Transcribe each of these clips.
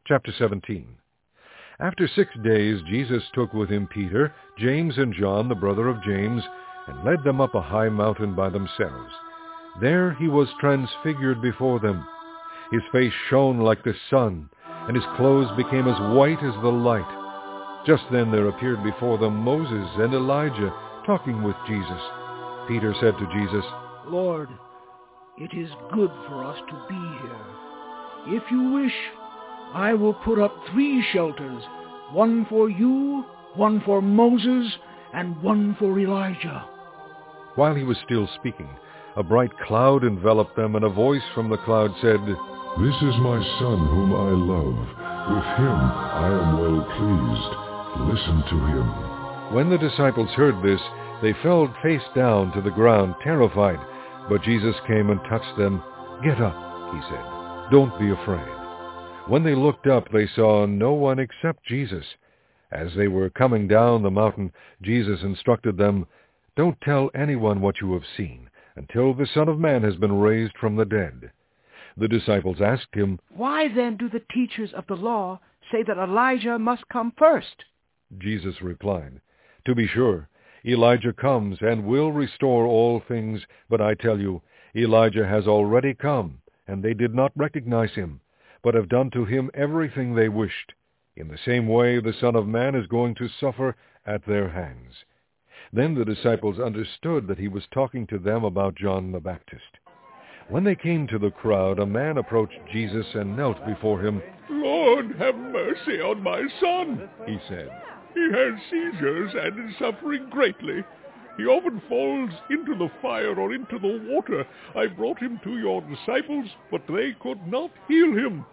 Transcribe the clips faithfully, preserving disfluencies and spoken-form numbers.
Chapter seventeen. After six days Jesus took with him Peter, James, and John, the brother of James, and led them up a high mountain by themselves. There he was transfigured before them. His face shone like the sun, and his clothes became as white as the light. Just then there appeared before them Moses and Elijah, talking with Jesus. Peter said to Jesus, "Lord, it is good for us to be here. If you wish, I will put up three shelters, one for you, one for Moses, and one for Elijah." While he was still speaking, a bright cloud enveloped them, and a voice from the cloud said, "This is my Son whom I love. With him I am well pleased. Listen to him." When the disciples heard this, they fell face down to the ground, terrified. But Jesus came and touched them. "Get up," he said. "Don't be afraid." When they looked up, they saw no one except Jesus. As they were coming down the mountain, Jesus instructed them, "Don't tell anyone what you have seen, until the Son of Man has been raised from the dead." The disciples asked him, "Why then do the teachers of the law say that Elijah must come first?" Jesus replied, "To be sure, Elijah comes and will restore all things, but I tell you, Elijah has already come, and they did not recognize him, but have done to him everything they wished. In the same way the Son of Man is going to suffer at their hands." Then the disciples understood that he was talking to them about John the Baptist. When they came to the crowd, a man approached Jesus and knelt before him. "Lord, have mercy on my son," he said. "He has seizures and is suffering greatly. He often falls into the fire or into the water. I brought him to your disciples, but they could not heal him."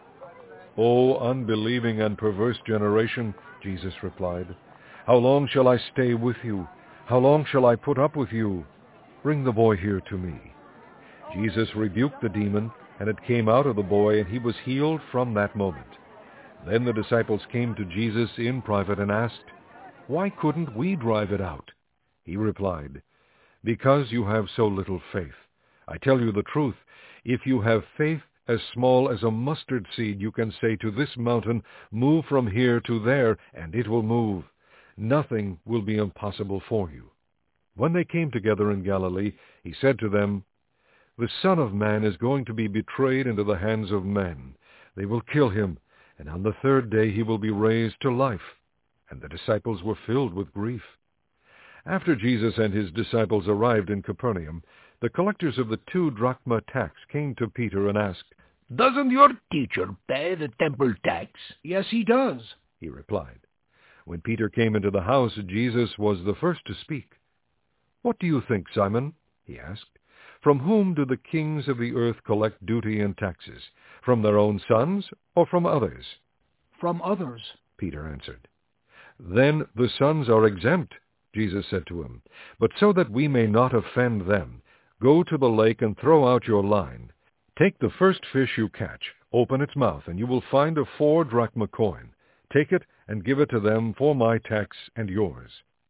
"O unbelieving and perverse generation," Jesus replied, "how long shall I stay with you? How long shall I put up with you? Bring the boy here to me." Jesus rebuked the demon, and it came out of the boy, and he was healed from that moment. Then the disciples came to Jesus in private and asked, "Why couldn't we drive it out?" He replied, "Because you have so little faith. I tell you the truth, if you have faith as small as a mustard seed, you can say to this mountain, 'Move from here to there,' and it will move. Nothing will be impossible for you." When they came together in Galilee, he said to them, "The Son of Man is going to be betrayed into the hands of men. They will kill him, and on the third day he will be raised to life." And the disciples were filled with grief. After Jesus and his disciples arrived in Capernaum, the collectors of the two drachma tax came to Peter and asked, "Doesn't your teacher pay the temple tax?" "Yes, he does," he replied. When Peter came into the house, Jesus was the first to speak. "What do you think, Simon?" he asked. "From whom do the kings of the earth collect duty and taxes? From their own sons or from others?" "From others," Peter answered. "Then the sons are exempt," Jesus said to him. "But so that we may not offend them, go to the lake and throw out your line. Take the first fish you catch, open its mouth, and you will find a four drachma coin. Take it and give it to them for my tax and yours."